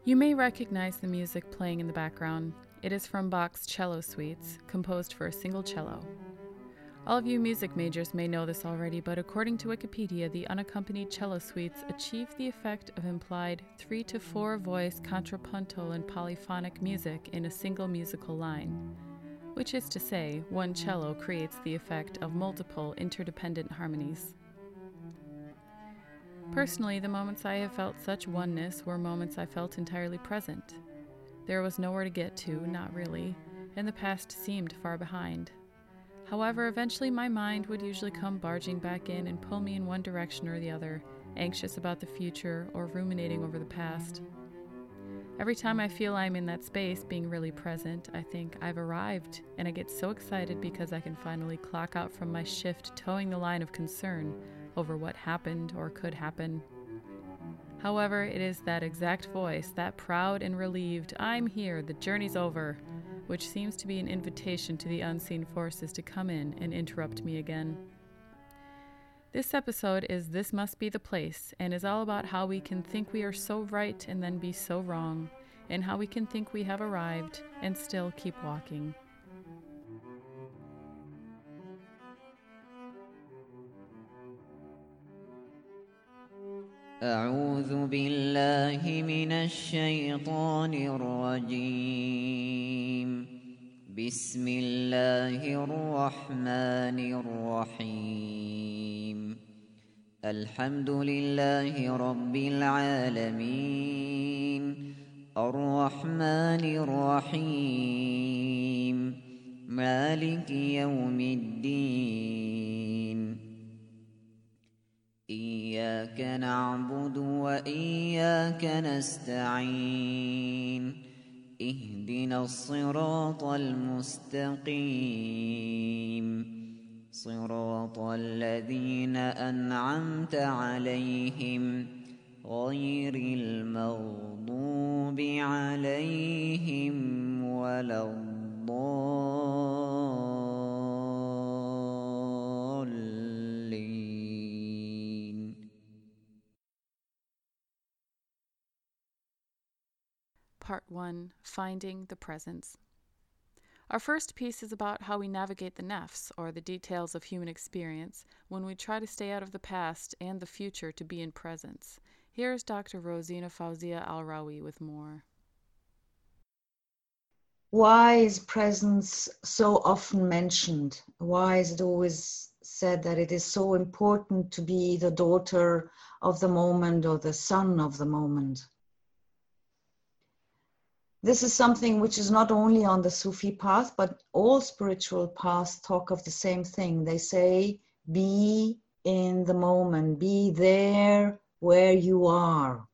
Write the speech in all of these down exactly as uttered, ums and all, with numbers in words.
You may recognize the music playing in the background. It is from Bach's Cello Suites, composed for a single cello. All of you music majors may know this already, but according to Wikipedia, the unaccompanied cello suites achieve the effect of implied three to four voice contrapuntal and polyphonic music in a single musical line, which is to say, one cello creates the effect of multiple interdependent harmonies. Personally, the moments I have felt such oneness were moments I felt entirely present. There was nowhere to get to, not really, and the past seemed far behind. However, eventually my mind would usually come barging back in and pull me in one direction or the other, anxious about the future or ruminating over the past. Every time I feel I'm in that space, being really present, I think I've arrived, and I get so excited because I can finally clock out from my shift towing the line of concern over what happened or could happen. However, it is that exact voice, that proud and relieved, "I'm here, the journey's over," which seems to be an invitation to the unseen forces to come in and interrupt me again. This episode is This Must Be the Place, and is all about how we can think we are so right and then be so wrong, and how we can think we have arrived and still keep walking. أعوذ بالله من الشيطان الرجيم بسم الله الرحمن الرحيم الحمد لله رب العالمين الرحمن الرحيم مالك يوم الدين إياك نعبد وإياك نستعين اهدنا الصراط المستقيم صراط الذين أنعمت عليهم غير المغضوب عليهم ولا الضالين. Part one, Finding the Presence. Our first piece is about how we navigate the nafs, or the details of human experience, when we try to stay out of the past and the future to be in presence. Here is Doctor Rosina Fauzia Al-Rawi with more. Why is presence so often mentioned? Why is it always said that it is so important to be the daughter of the moment or the son of the moment? This is something which is not only on the Sufi path, but all spiritual paths talk of the same thing. They say, be in the moment, be there where you are.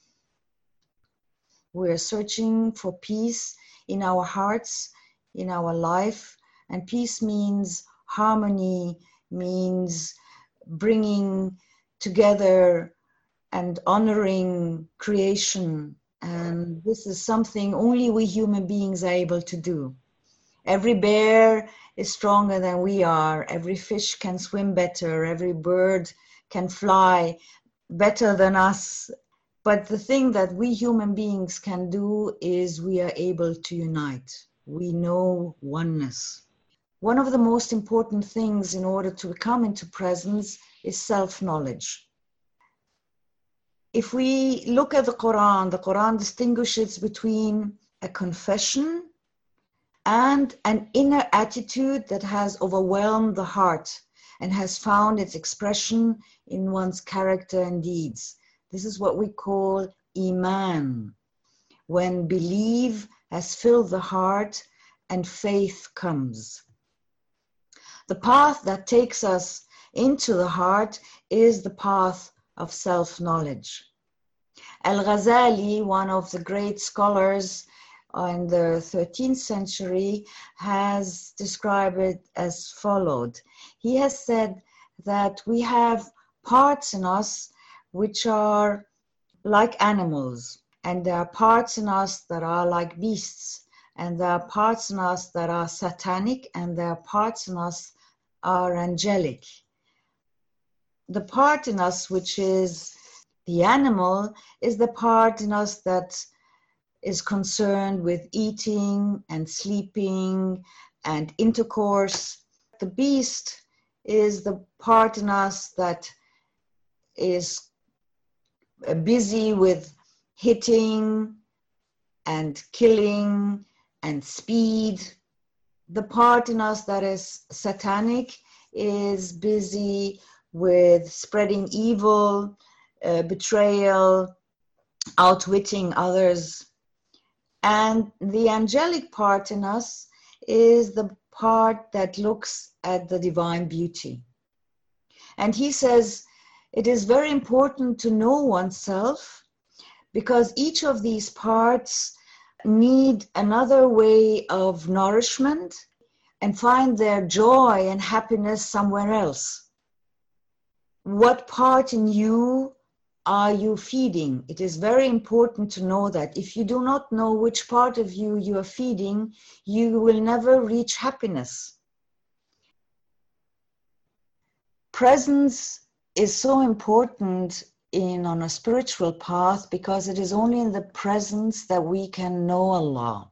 We're searching for peace in our hearts, in our life, and peace means harmony, means bringing together and honoring creation. And this is something only we human beings are able to do. Every bear is stronger than we are. Every fish can swim better. Every bird can fly better than us. But the thing that we human beings can do is we are able to unite. We know oneness. One of the most important things in order to come into presence is self-knowledge. If we look at the Quran, the Quran distinguishes between a confession and an inner attitude that has overwhelmed the heart and has found its expression in one's character and deeds. This is what we call Iman, when belief has filled the heart and faith comes. The path that takes us into the heart is the path of self-knowledge. Al-Ghazali, one of the great scholars in the thirteenth century, has described it as followed. He has said that we have parts in us which are like animals, and there are parts in us that are like beasts, and there are parts in us that are satanic, and there are parts in us are angelic. The part in us which is the animal is the part in us that is concerned with eating and sleeping and intercourse. The beast is the part in us that is busy with hitting and killing and speed. The part in us that is satanic is busy with spreading evil, uh, betrayal, outwitting others. And the angelic part in us is the part that looks at the divine beauty. And he says it is very important to know oneself, because each of these parts need another way of nourishment and find their joy and happiness somewhere else. What part in you are you feeding? It is very important to know that. If you do not know which part of you you are feeding, you will never reach happiness. Presence is so important in on a spiritual path, because it is only in the presence that we can know Allah.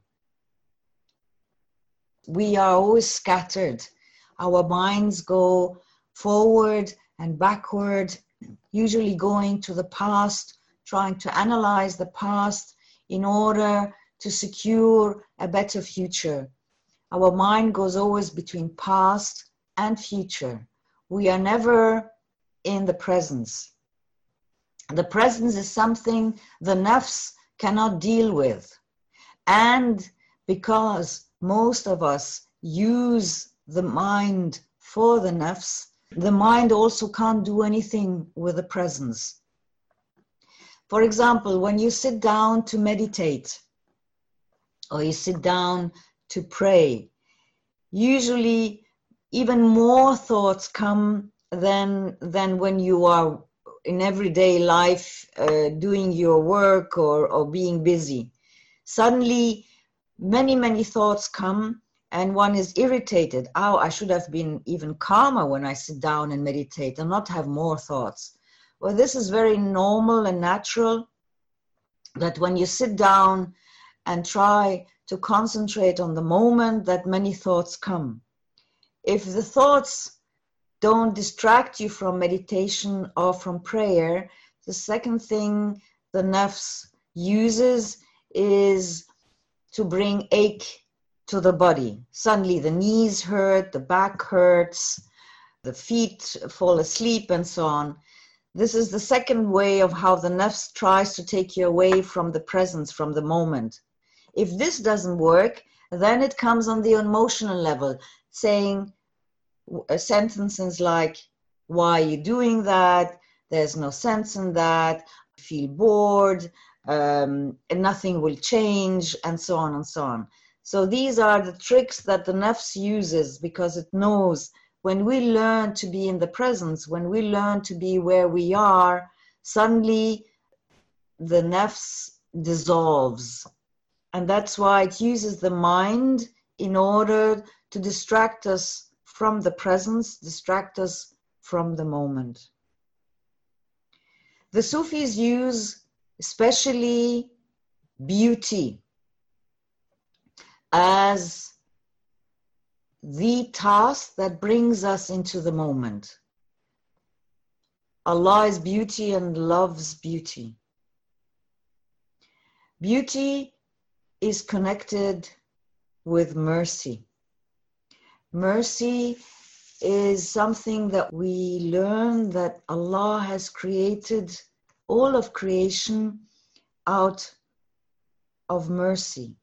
We are always scattered. Our minds go forward and backward, usually going to the past, trying to analyze the past in order to secure a better future. Our mind goes always between past and future. We are never in the presence. The presence is something the nafs cannot deal with. And because most of us use the mind for the nafs, the mind also can't do anything with the presence. For example, when you sit down to meditate, or you sit down to pray, usually even more thoughts come than, than when you are in everyday life uh, doing your work or, or being busy. Suddenly, many, many thoughts come, and one is irritated. Oh, I should have been even calmer when I sit down and meditate and not have more thoughts. Well, this is very normal and natural, that when you sit down and try to concentrate on the moment, that many thoughts come. If the thoughts don't distract you from meditation or from prayer, the second thing the nafs uses is to bring ache to the body. Suddenly the knees hurt, the back hurts, the feet fall asleep, and so on. This is the second way of how the nafs tries to take you away from the presence, from the moment. If this doesn't work, then it comes on the emotional level, saying sentences like, why are you doing that? There's no sense in that. I feel bored. Um, and nothing will change, and so on and so on. So these are the tricks that the nafs uses, because it knows when we learn to be in the presence, when we learn to be where we are, suddenly the nafs dissolves. And that's why it uses the mind in order to distract us from the presence, distract us from the moment. The Sufis use especially beauty as the task that brings us into the moment. Allah is beauty and loves beauty. Beauty is connected with mercy. Mercy is something that we learn that Allah has created all of creation out of mercy.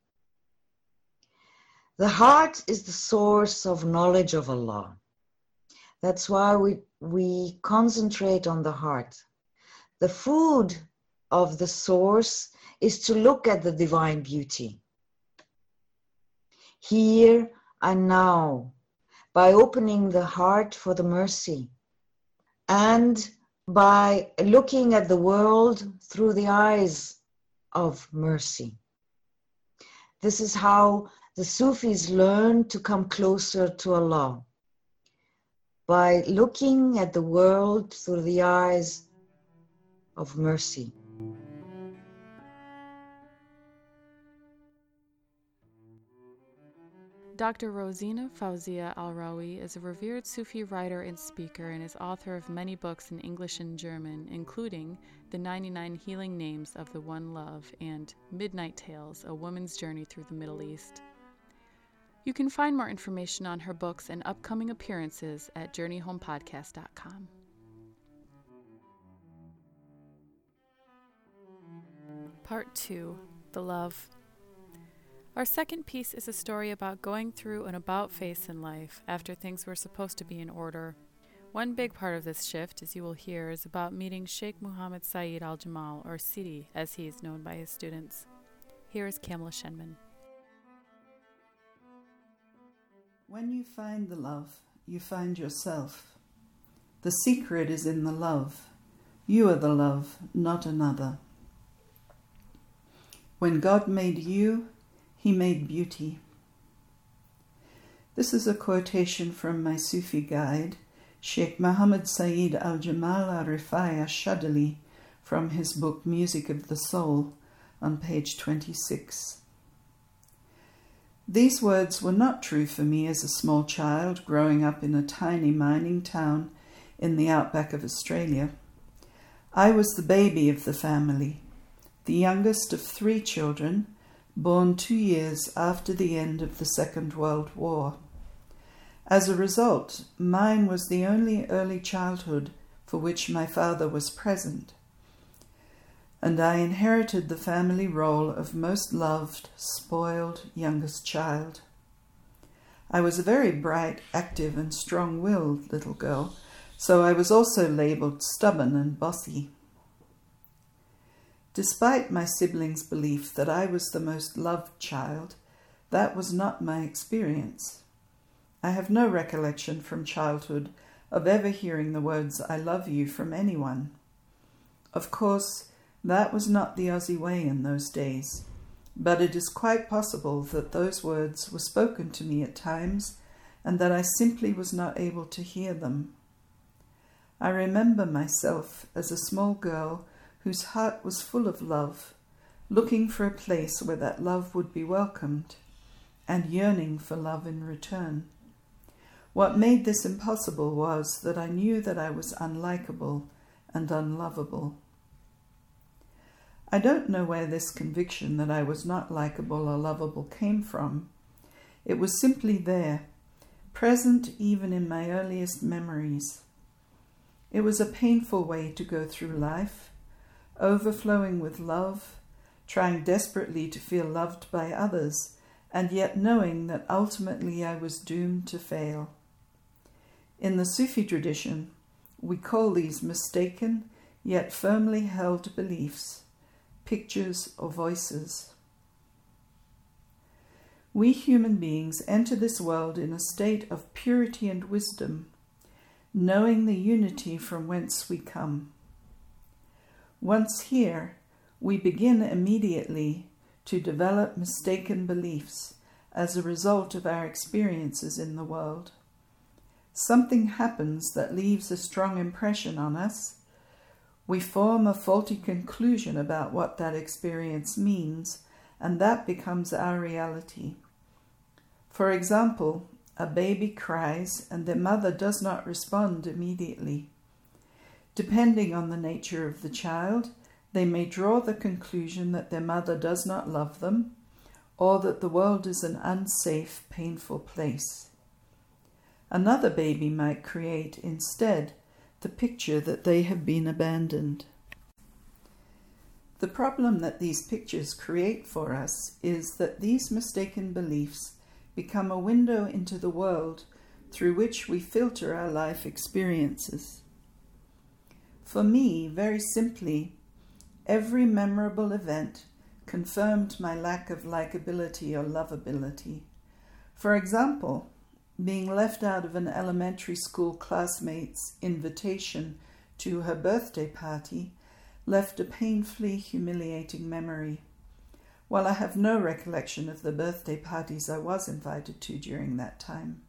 The heart is the source of knowledge of Allah. That's why we, we concentrate on the heart. The food of the source is to look at the divine beauty. Here and now, by opening the heart for the mercy, and by looking at the world through the eyes of mercy. This is how the Sufis learn to come closer to Allah, by looking at the world through the eyes of mercy. Doctor Rosina Fauzia Al-Rawi is a revered Sufi writer and speaker and is author of many books in English and German, including The ninety-nine Healing Names of the One Love and Midnight Tales, A Woman's Journey Through the Middle East. You can find more information on her books and upcoming appearances at journey home podcast dot com. Part two, The Love. Our second piece is a story about going through an about-face in life after things were supposed to be in order. One big part of this shift, as you will hear, is about meeting Sheikh Muhammad Saeed Al-Jamal, or Sidi, as he is known by his students. Here is Kamla Shenman. When you find the love, you find yourself. The secret is in the love. You are the love, not another. When God made you, He made beauty. This is a quotation from my Sufi guide, Sheikh Muhammad Saeed Al-Jamal Al-Rifai Ash-Shadali, from his book Music of the Soul, on page twenty-six. These words were not true for me as a small child growing up in a tiny mining town in the outback of Australia. I was the baby of the family, the youngest of three children, born two years after the end of the Second World War. As a result, mine was the only early childhood for which my father was present, and I inherited the family role of most loved, spoiled youngest child. I was a very bright, active, and strong-willed little girl, so I was also labelled stubborn and bossy. Despite my siblings' belief that I was the most loved child, that was not my experience. I have no recollection from childhood of ever hearing the words "I love you" from anyone. Of course, that was not the Aussie way in those days, but it is quite possible that those words were spoken to me at times and that I simply was not able to hear them. I remember myself as a small girl whose heart was full of love, looking for a place where that love would be welcomed, and yearning for love in return. What made this impossible was that I knew that I was unlikable and unlovable. I don't know where this conviction that I was not likable or lovable came from. It was simply there, present even in my earliest memories. It was a painful way to go through life, overflowing with love, trying desperately to feel loved by others, and yet knowing that ultimately I was doomed to fail. In the Sufi tradition, we call these mistaken yet firmly held beliefs, pictures or voices. We human beings enter this world in a state of purity and wisdom, knowing the unity from whence we come. Once here, we begin immediately to develop mistaken beliefs as a result of our experiences in the world. Something happens that leaves a strong impression on us. We form a faulty conclusion about what that experience means, and that becomes our reality. For example, a baby cries and their mother does not respond immediately. Depending on the nature of the child, they may draw the conclusion that their mother does not love them, or that the world is an unsafe, painful place. Another baby might create, instead, the picture that they have been abandoned. The problem that these pictures create for us is that these mistaken beliefs become a window into the world through which we filter our life experiences. For me, very simply, every memorable event confirmed my lack of likability or lovability. For example, being left out of an elementary school classmate's invitation to her birthday party left a painfully humiliating memory, while I have no recollection of the birthday parties I was invited to during that time.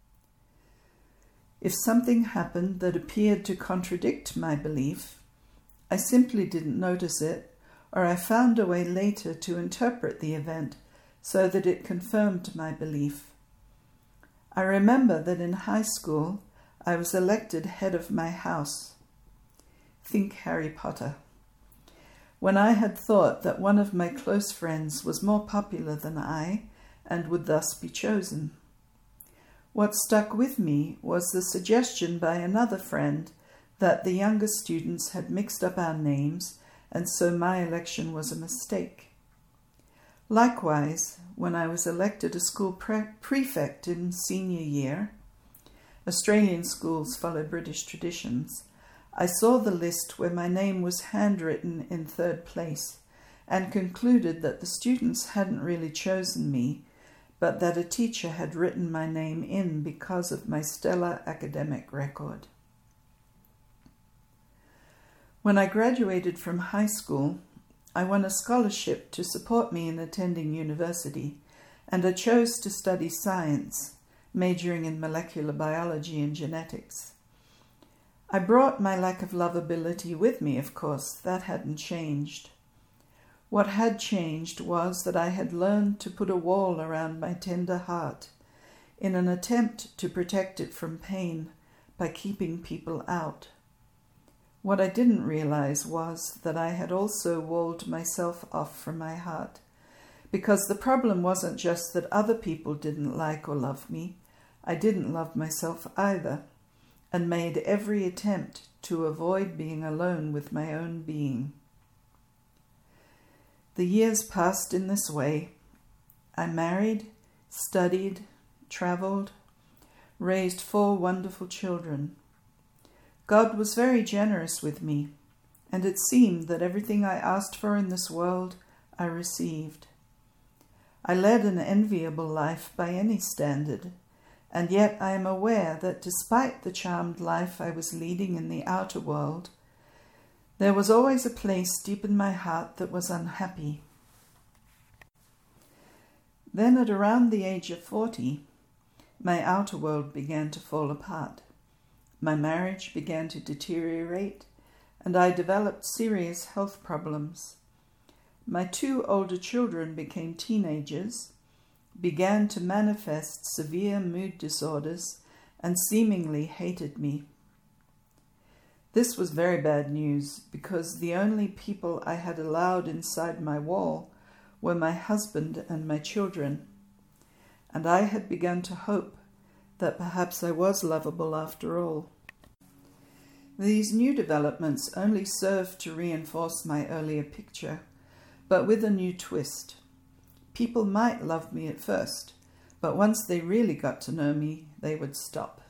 If something happened that appeared to contradict my belief, I simply didn't notice it, or I found a way later to interpret the event so that it confirmed my belief. I remember that in high school I was elected head of my house. Think Harry Potter. When I had thought that one of my close friends was more popular than I and would thus be chosen. What stuck with me was the suggestion by another friend that the younger students had mixed up our names and so my election was a mistake. Likewise, when I was elected a school pre- prefect in senior year, Australian schools follow British traditions, I saw the list where my name was handwritten in third place and concluded that the students hadn't really chosen me, but that a teacher had written my name in because of my stellar academic record. When I graduated from high school, I won a scholarship to support me in attending university, and I chose to study science, majoring in molecular biology and genetics. I brought my lack of lovability with me, of course. That hadn't changed. What had changed was that I had learned to put a wall around my tender heart in an attempt to protect it from pain by keeping people out. What I didn't realize was that I had also walled myself off from my heart, because the problem wasn't just that other people didn't like or love me. I didn't love myself either, and made every attempt to avoid being alone with my own being. The years passed in this way. I married, studied, traveled, raised four wonderful children. God was very generous with me, and it seemed that everything I asked for in this world I received. I led an enviable life by any standard, and yet I am aware that despite the charmed life I was leading in the outer world, there was always a place deep in my heart that was unhappy. Then at around the age of forty, my outer world began to fall apart. My marriage began to deteriorate, and I developed serious health problems. My two older children became teenagers, began to manifest severe mood disorders, and seemingly hated me. This was very bad news, because the only people I had allowed inside my wall were my husband and my children, and I had begun to hope that perhaps I was lovable after all. These new developments only served to reinforce my earlier picture, but with a new twist. People might love me at first, but once they really got to know me, they would stop.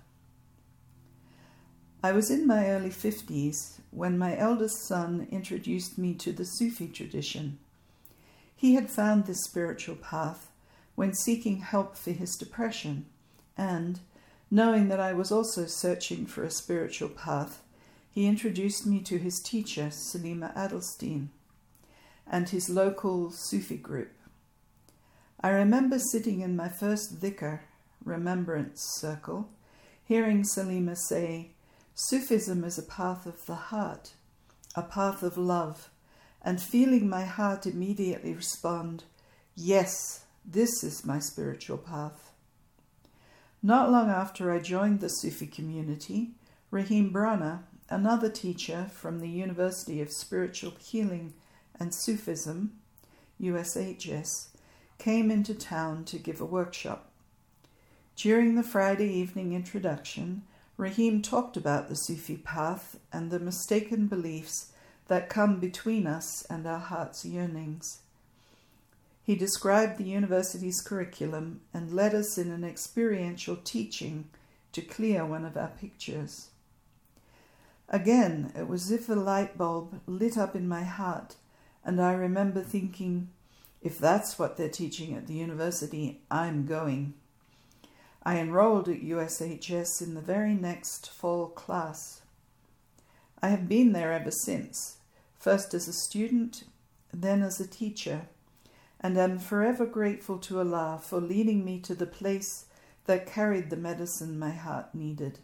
I was in my early fifties when my eldest son introduced me to the Sufi tradition. He had found this spiritual path when seeking help for his depression, and, knowing that I was also searching for a spiritual path, he introduced me to his teacher, Salima Adelstein, and his local Sufi group. I remember sitting in my first dhikr, remembrance circle, hearing Salima say, "Sufism is a path of the heart, a path of love," and feeling my heart immediately respond, "Yes, this is my spiritual path." Not long after I joined the Sufi community, Rahim Brana, another teacher from the University of Spiritual Healing and Sufism, U S H S, came into town to give a workshop. During the Friday evening introduction, Rahim talked about the Sufi path and the mistaken beliefs that come between us and our heart's yearnings. He described the university's curriculum and led us in an experiential teaching to clear one of our pictures. Again, it was as if a light bulb lit up in my heart, and I remember thinking, if that's what they're teaching at the university, I'm going. I enrolled at U S H S in the very next fall class. I have been there ever since, first as a student, then as a teacher, and am forever grateful to Allah for leading me to the place that carried the medicine my heart needed.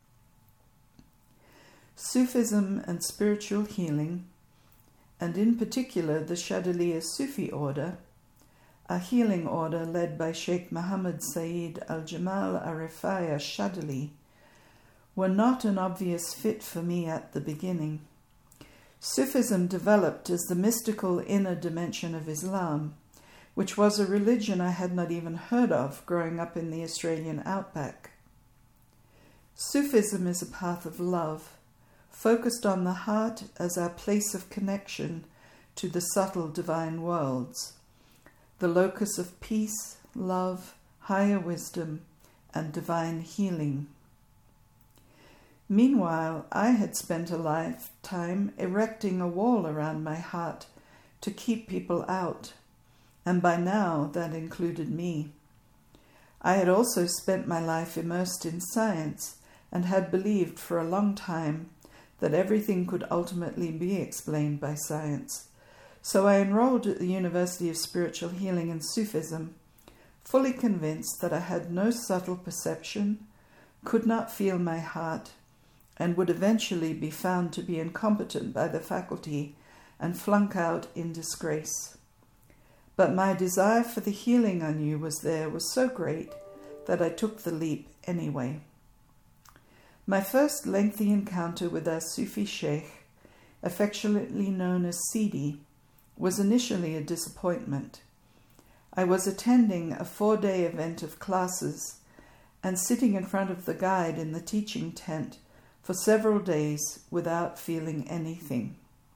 Sufism and spiritual healing, and in particular the Shadhaliya Sufi order, a healing order led by Sheikh Mohammed Saeed Al-Jamal Arifai Shadili, were not an obvious fit for me at the beginning. Sufism developed as the mystical inner dimension of Islam, which was a religion I had not even heard of growing up in the Australian outback. Sufism is a path of love, focused on the heart as our place of connection to the subtle divine worlds, the locus of peace, love, higher wisdom, and divine healing. Meanwhile, I had spent a lifetime erecting a wall around my heart to keep people out, and by now that included me. I had also spent my life immersed in science and had believed for a long time that everything could ultimately be explained by science. So I enrolled at the University of Spiritual Healing and Sufism, fully convinced that I had no subtle perception, could not feel my heart, and would eventually be found to be incompetent by the faculty and flunk out in disgrace. But my desire for the healing I knew was there was so great that I took the leap anyway. My first lengthy encounter with our Sufi sheikh, affectionately known as Sidi, was initially a disappointment. I was attending a four-day event of classes and sitting in front of the guide in the teaching tent for several days without feeling anything.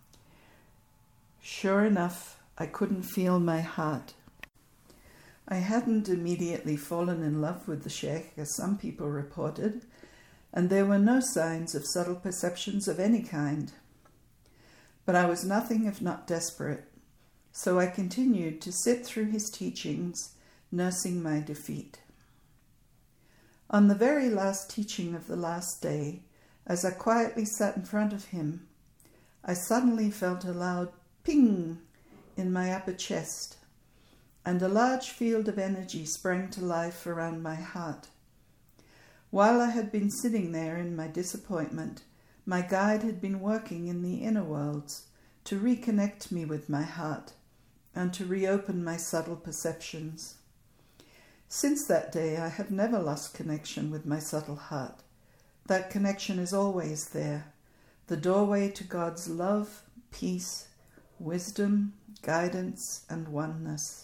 Sure enough, I couldn't feel my heart. I hadn't immediately fallen in love with the sheikh, as some people reported, and there were no signs of subtle perceptions of any kind. But I was nothing if not desperate, so I continued to sit through his teachings, nursing my defeat. On the very last teaching of the last day, as I quietly sat in front of him, I suddenly felt a loud ping in my upper chest, and a large field of energy sprang to life around my heart. While I had been sitting there in my disappointment, my guide had been working in the inner worlds to reconnect me with my heart and to reopen my subtle perceptions. Since that day, I have never lost connection with my subtle heart. That connection is always there, the doorway to God's love, peace, wisdom, guidance, and oneness.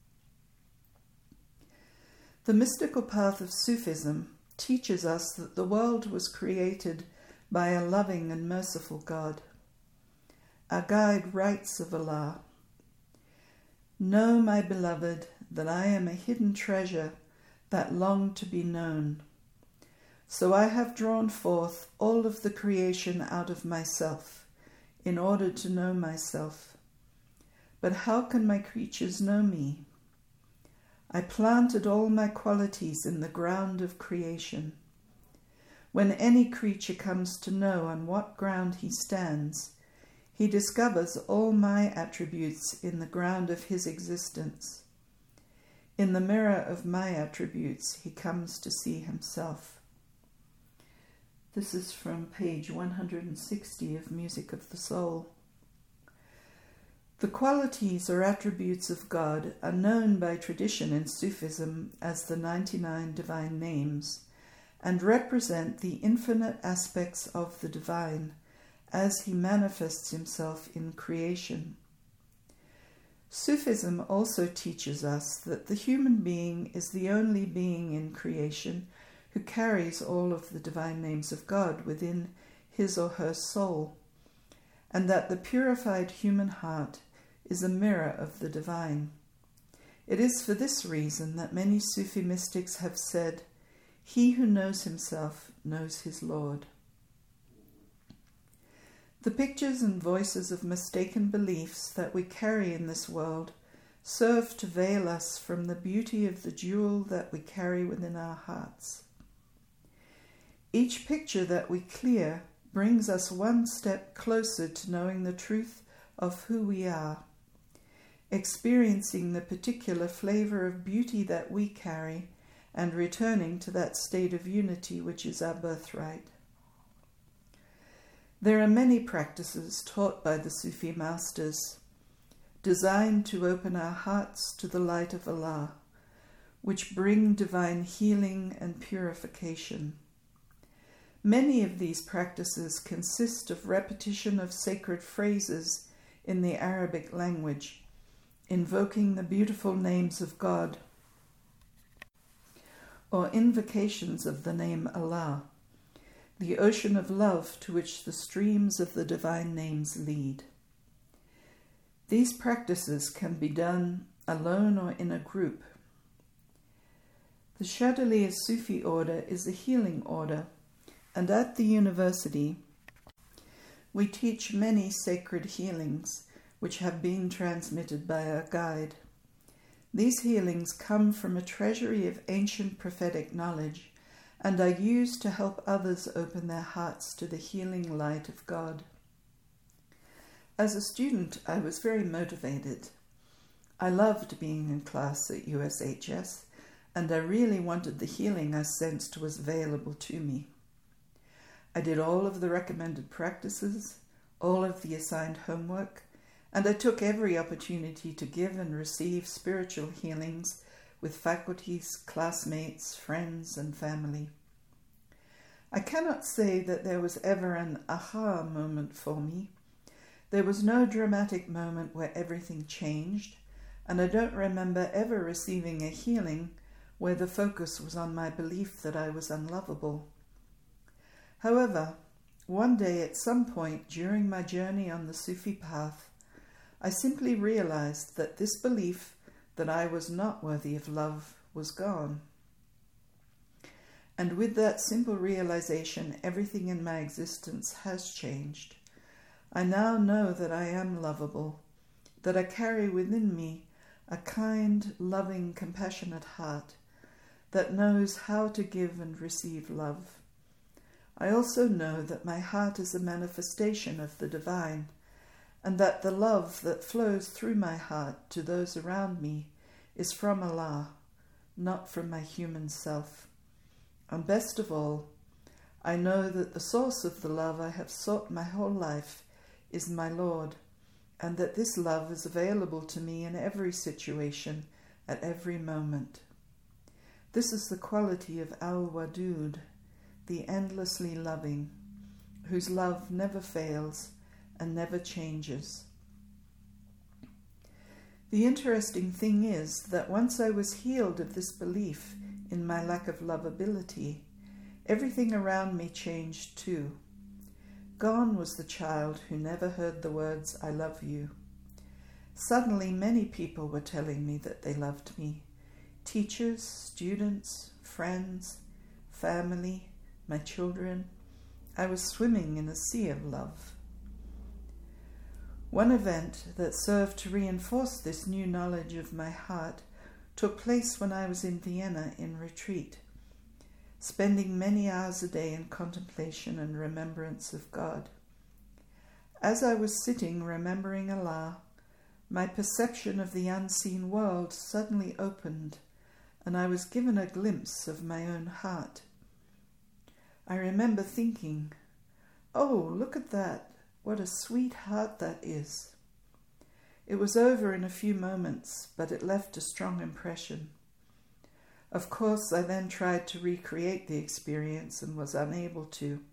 The mystical path of Sufism teaches us that the world was created by a loving and merciful God. Our guide writes of Allah, "Know, my beloved, that I am a hidden treasure that long to be known. So I have drawn forth all of the creation out of myself, in order to know myself. But how can my creatures know me? I planted all my qualities in the ground of creation. When any creature comes to know on what ground he stands, he discovers all my attributes in the ground of his existence. In the mirror of my attributes, he comes to see himself." This is from page one hundred sixty of Music of the Soul. The qualities or attributes of God are known by tradition in Sufism as the ninety-nine divine names and represent the infinite aspects of the divine as he manifests himself in creation. Sufism also teaches us that the human being is the only being in creation who carries all of the divine names of God within his or her soul, and that the purified human heart is a mirror of the divine. It is for this reason that many Sufi mystics have said, "He who knows himself knows his Lord." The pictures and voices of mistaken beliefs that we carry in this world serve to veil us from the beauty of the jewel that we carry within our hearts. Each picture that we clear brings us one step closer to knowing the truth of who we are, experiencing the particular flavor of beauty that we carry, and returning to that state of unity which is our birthright. There are many practices taught by the Sufi masters, designed to open our hearts to the light of Allah, which bring divine healing and purification. Many of these practices consist of repetition of sacred phrases in the Arabic language, invoking the beautiful names of God, or invocations of the name Allah, the ocean of love to which the streams of the divine names lead. These practices can be done alone or in a group. The Chadelier Sufi order is a healing order, and at the university we teach many sacred healings which have been transmitted by our guide. These healings come from a treasury of ancient prophetic knowledge and are used to help others open their hearts to the healing light of God. As a student, I was very motivated. I loved being in class at U S H S, and I really wanted the healing I sensed was available to me. I did all of the recommended practices, all of the assigned homework, and I took every opportunity to give and receive spiritual healings with faculties, classmates, friends, and family. I cannot say that there was ever an aha moment for me. There was no dramatic moment where everything changed, and I don't remember ever receiving a healing where the focus was on my belief that I was unlovable. However, one day at some point during my journey on the Sufi path, I simply realized that this belief that I was not worthy of love was gone. And with that simple realization, everything in my existence has changed. I now know that I am lovable, that I carry within me a kind, loving, compassionate heart that knows how to give and receive love. I also know that my heart is a manifestation of the divine, and that the love that flows through my heart to those around me is from Allah, not from my human self. And best of all, I know that the source of the love I have sought my whole life is my Lord, and that this love is available to me in every situation, at every moment. This is the quality of Al-Wadud, the endlessly loving, whose love never fails and never changes. The interesting thing is that once I was healed of this belief in my lack of lovability, everything around me changed too. Gone was the child who never heard the words, "I love you." Suddenly many people were telling me that they loved me. Teachers, students, friends, family, my children. I was swimming in a sea of love. One event that served to reinforce this new knowledge of my heart took place when I was in Vienna in retreat, spending many hours a day in contemplation and remembrance of God. As I was sitting remembering Allah, my perception of the unseen world suddenly opened, and I was given a glimpse of my own heart. I remember thinking, "Oh, look at that. What a sweet heart that is." It was over in a few moments, but it left a strong impression. Of course, I then tried to recreate the experience and was unable to.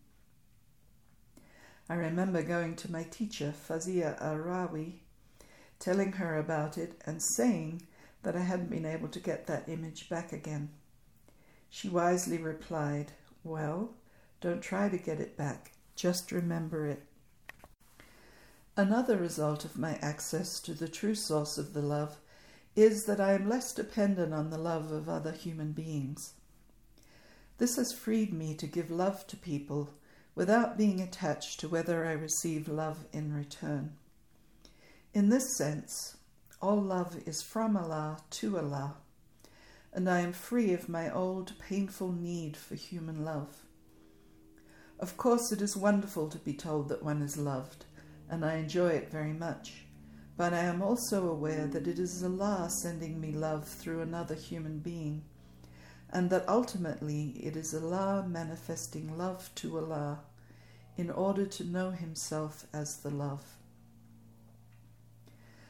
I remember going to my teacher, Fazia Arawi, telling her about it and saying that I hadn't been able to get that image back again. She wisely replied, "Well, don't try to get it back, just remember it." Another result of my access to the true source of the love is that I am less dependent on the love of other human beings. This has freed me to give love to people without being attached to whether I receive love in return. In this sense, all love is from Allah to Allah, and I am free of my old painful need for human love. Of course, it is wonderful to be told that one is loved, and I enjoy it very much. But I am also aware that it is Allah sending me love through another human being, and that ultimately it is Allah manifesting love to Allah in order to know Himself as the love.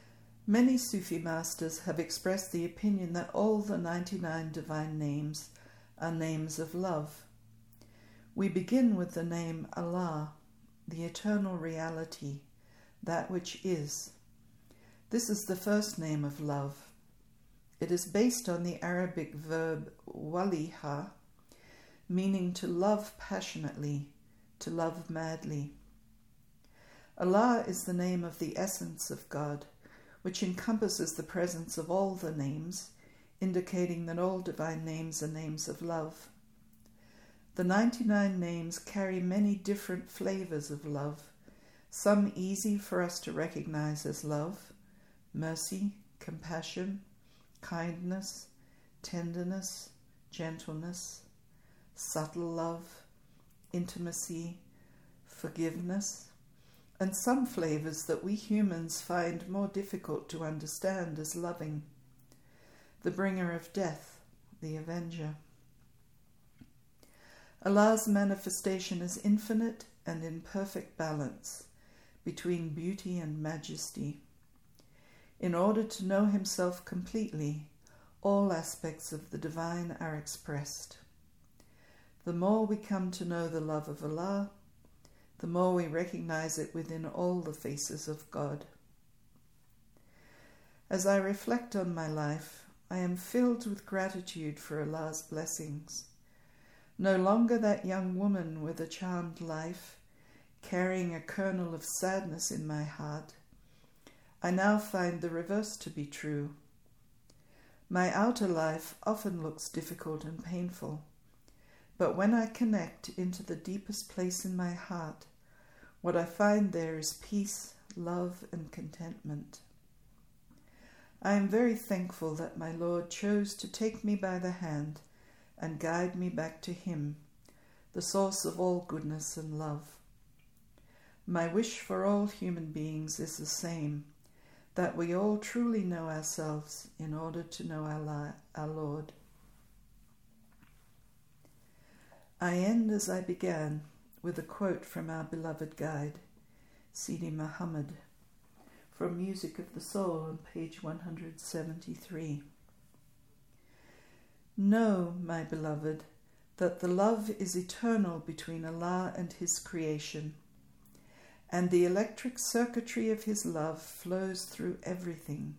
Many Sufi masters have expressed the opinion that all the ninety-nine divine names are names of love. We begin with the name Allah, the eternal reality, that which is. This is the first name of love. It is based on the Arabic verb waliha, meaning to love passionately, to love madly. Allah is the name of the essence of God, which encompasses the presence of all the names, indicating that all divine names are names of love. The ninety-nine names carry many different flavors of love, some easy for us to recognize as love: mercy, compassion, kindness, tenderness, gentleness, subtle love, intimacy, forgiveness, and some flavors that we humans find more difficult to understand as loving: the bringer of death, the avenger. Allah's manifestation is infinite and in perfect balance between beauty and majesty. In order to know himself completely, all aspects of the divine are expressed. The more we come to know the love of Allah, the more we recognize it within all the faces of God. As I reflect on my life, I am filled with gratitude for Allah's blessings. No longer that young woman with a charmed life, carrying a kernel of sadness in my heart, I now find the reverse to be true. My outer life often looks difficult and painful, but when I connect into the deepest place in my heart, what I find there is peace, love, and contentment. I am very thankful that my Lord chose to take me by the hand and guide me back to Him, the source of all goodness and love. My wish for all human beings is the same, that we all truly know ourselves in order to know Allah, our Lord. I end as I began, with a quote from our beloved guide, Sidi Muhammad, from Music of the Soul on page one hundred seventy-three. Know, my beloved, that the love is eternal between Allah and His creation, and the electric circuitry of His love flows through everything.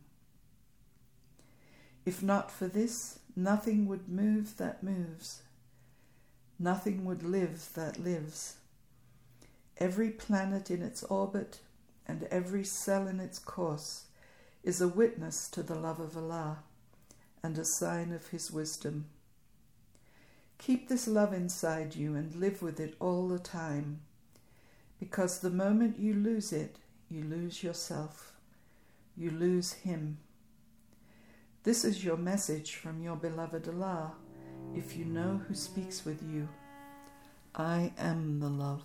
If not for this, nothing would move that moves. Nothing would live that lives. Every planet in its orbit and every cell in its course is a witness to the love of Allah and a sign of His wisdom. Keep this love inside you and live with it all the time, because the moment you lose it, you lose yourself. You lose Him. This is your message from your beloved Allah, if you know who speaks with you. I am the love.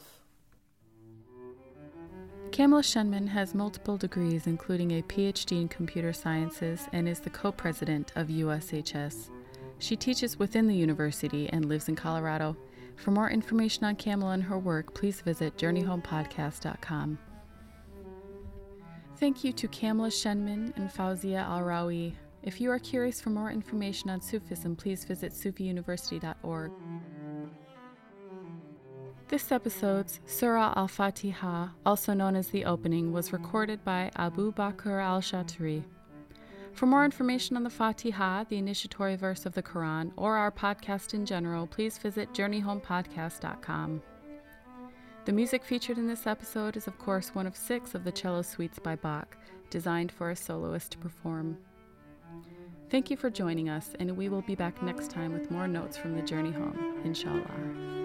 Kamila Shenman has multiple degrees, including a P H D in computer sciences, and is the co-president of U S H S. She teaches within the university and lives in Colorado. For more information on Kamila and her work, please visit journey home podcast dot com. Thank you to Kamila Shenman and Fauzia Al-Rawi. If you are curious for more information on Sufism, please visit sufi university dot org. This episode's Surah Al-Fatiha, also known as the opening, was recorded by Abu Bakr al-Shatri. For more information on the Fatiha, the initiatory verse of the Quran, or our podcast in general, please visit journey home podcast dot com. The music featured in this episode is, of course, one of six of the cello suites by Bach, designed for a soloist to perform. Thank you for joining us, and we will be back next time with more notes from the journey home, inshallah.